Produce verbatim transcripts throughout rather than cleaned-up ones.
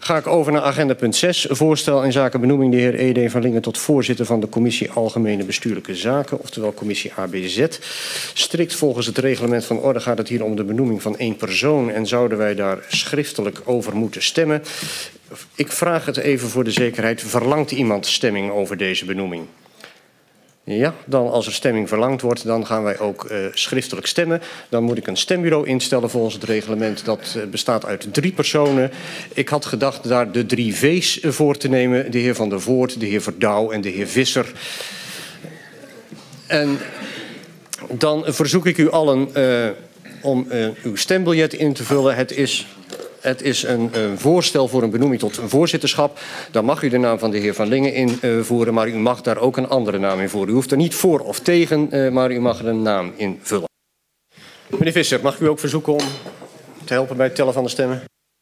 Ga ik over naar agenda punt zes. Voorstel in zaken benoeming de heer E D van Lingen tot voorzitter van de Commissie Algemene Bestuurlijke Zaken, oftewel Commissie A B Z. Strikt volgens het reglement van orde gaat het hier om de benoeming van één persoon en zouden wij daar schriftelijk over moeten stemmen. Ik vraag het even voor de zekerheid. Verlangt iemand stemming over deze benoeming? Ja, dan als er stemming verlangd wordt, dan gaan wij ook uh, schriftelijk stemmen. Dan moet ik een stembureau instellen volgens het reglement. Dat uh, bestaat uit drie personen. Ik had gedacht daar de drie V's voor te nemen. De heer Van der Voort, de heer Verdouw en de heer Visser. En dan verzoek ik u allen uh, om uh, uw stembiljet in te vullen. Het is... Het is een, een voorstel voor een benoeming tot een voorzitterschap. Dan mag u de naam van de heer Van Lingen invoeren, uh, maar u mag daar ook een andere naam in voeren. U hoeft er niet voor of tegen, uh, maar u mag er een naam invullen. Meneer Visser, mag ik u ook verzoeken om te helpen bij het tellen van de stemmen?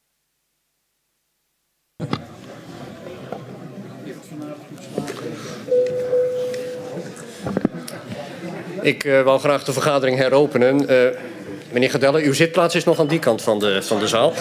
Ik uh, wou graag de vergadering heropenen. Uh, Meneer Gedelle, uw zitplaats is nog aan die kant van de, van de zaal.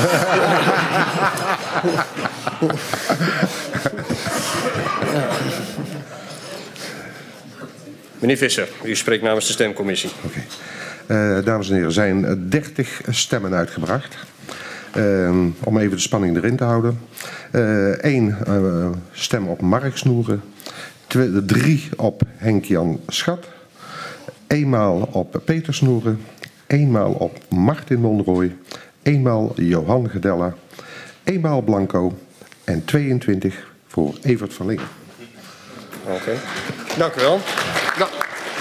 Meneer Visser, u spreekt namens de stemcommissie. Okay. Uh, dames en heren, er zijn dertig stemmen uitgebracht. Uh, om even de spanning erin te houden. Eén uh, uh, stem op Mark Snoeren. Twee, drie op Henk-Jan Schat. Eenmaal op Peter Snoeren. Eenmaal op Martin Monrooy, eenmaal Johan Gedella, eenmaal Blanco en tweeëntwintig voor Evert van Lingen. Oké, okay. Dank u wel. Nou,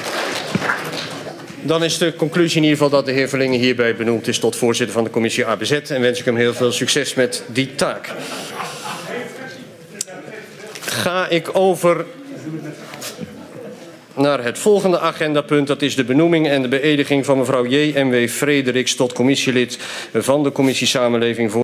dan is de conclusie in ieder geval dat de heer Van Lingen hierbij benoemd is tot voorzitter van de commissie A B Z en wens ik hem heel veel succes met die taak. Ga ik over naar het volgende agendapunt. Dat is de benoeming en de beëdiging van mevrouw J M W Frederiks tot commissielid van de Commissie Samenleving voor